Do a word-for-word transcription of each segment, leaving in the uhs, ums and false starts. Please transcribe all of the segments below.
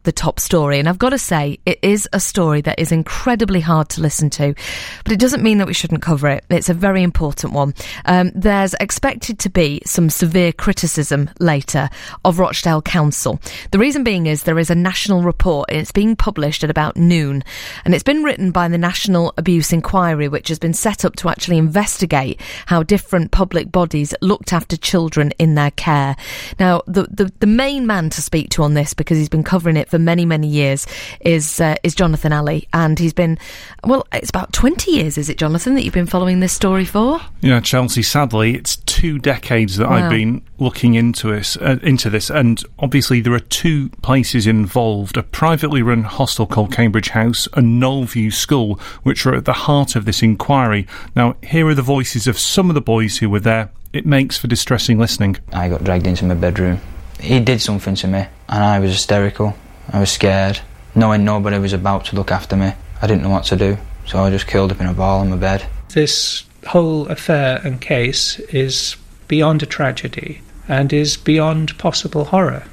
the top story. And I've got to say, it is a story that is incredibly hard to listen to, but it doesn't mean that we shouldn't cover it. It's a very important one. Um, there's expected to be some severe criticism later of Rochdale Council. The reason being is there is a national report, and it's being published at about noon, and it's been written by the National Abuse Inquiry, which has been set up to actually investigate how different public bodies looked after children in their care. Now, the, the, the main man to speak to on this, because he's been covering it for many, many years, is uh, is Jonathan Alley. And he's been, well, it's about twenty years, is it, Jonathan, that you've been following this story for? Yeah, Chelsea, sadly, it's two decades that Wow. I've been looking into this, uh, into this, and obviously there are two places involved, a privately run hostel called Cambridge House and Knollview School, which are at the heart of this inquiry. Now, here are the voices of some of the boys who were there. It makes for distressing listening. I got dragged into my bedroom. He did something to me, and I was hysterical. I was scared, knowing nobody was about to look after me. I didn't know what to do, so I just curled up in a ball on my bed. This whole affair and case is beyond a tragedy and is beyond possible horror.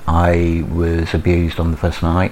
I was abused on the first night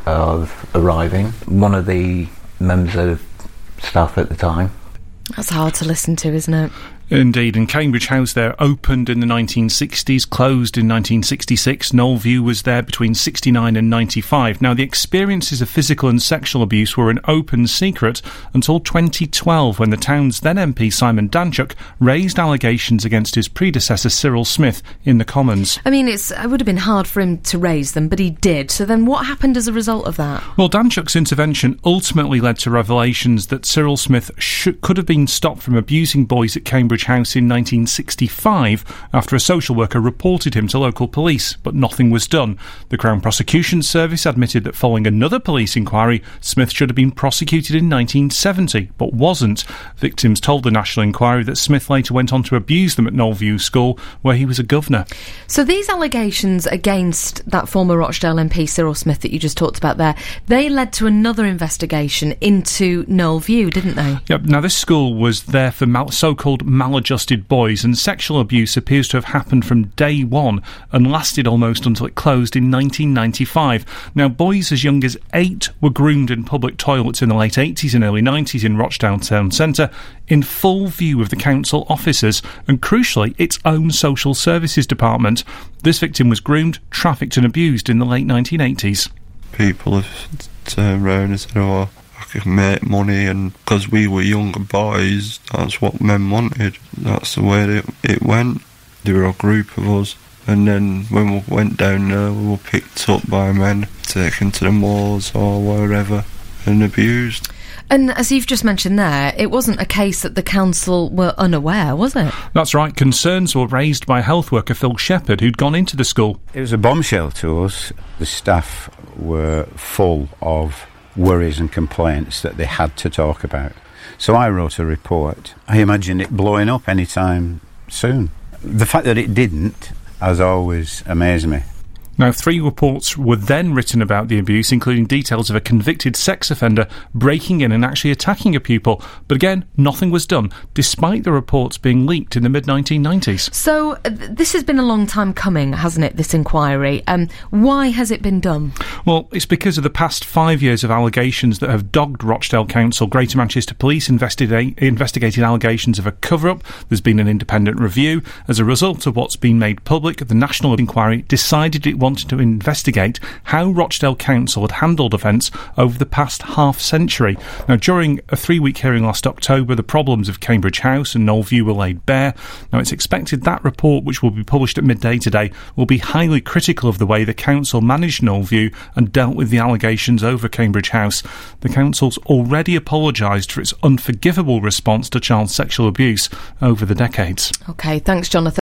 of arriving. One of the members of staff at the time. That's hard to listen to, isn't it? Indeed, and Cambridge House there opened in the nineteen sixties, closed in nineteen sixty-six. Knollview was there between sixty-nine and ninety-five. Now, the experiences of physical and sexual abuse were an open secret until twenty twelve, when the town's then M P Simon Danczuk raised allegations against his predecessor Cyril Smith in the Commons. I mean, it's, it would have been hard for him to raise them, but he did. So then what happened as a result of that? Well, Danczuk's intervention ultimately led to revelations that Cyril Smith sh- could have been stopped from abusing boys at Cambridge House in nineteen sixty-five after a social worker reported him to local police, but nothing was done. The Crown Prosecution Service admitted that following another police inquiry, Smith should have been prosecuted in nineteen seventy, but wasn't. Victims told the National Inquiry that Smith later went on to abuse them at Knollview School, where he was a governor. So these allegations against that former Rochdale M P Cyril Smith that you just talked about there, they led to another investigation into Knollview, didn't they? Yep. Now, this school was there for mal- so-called maladjusted boys, and sexual abuse appears to have happened from day one and lasted almost until it closed in nineteen ninety-five. Now, boys as young as eight were groomed in public toilets in the late eighties and early nineties in Rochdale Town Centre, in full view of the council officers and, crucially, its own social services department. This victim was groomed, trafficked and abused in the late nineteen eighties. People have turned around and said, oh, I can make money, and because we were younger boys, that's what men wanted. That's the way it, it went. There were a group of us, and then when we went down there, we were picked up by men, taken to the malls or wherever, and abused. And as you've just mentioned there, it wasn't a case that the council were unaware, was it? That's right. Concerns were raised by health worker Phil Shepherd, who'd gone into the school. It was a bombshell to us. The staff were full of worries and complaints that they had to talk about. So I wrote a report. I imagined it blowing up any time soon. The fact that it didn't has always amazed me. Now, three reports were then written about the abuse, including details of a convicted sex offender breaking in and actually attacking a pupil. But again, nothing was done, despite the reports being leaked in the mid nineteen nineties. So, uh, th- this has been a long time coming, hasn't it, this inquiry? Um, why has it been done? Well, it's because of the past five years of allegations that have dogged Rochdale Council. Greater Manchester Police investigate, investigated allegations of a cover-up. There's been an independent review. As a result of what's been made public, the National Inquiry decided it wanted to investigate how Rochdale Council had handled offence over the past half century. Now, during a three-week hearing last October, the problems of Cambridge House and Knollview were laid bare. Now, it's expected that report, which will be published at midday today, will be highly critical of the way the council managed Knollview and dealt with the allegations over Cambridge House. The council's already apologised for its unforgivable response to child sexual abuse over the decades. OK, thanks, Jonathan.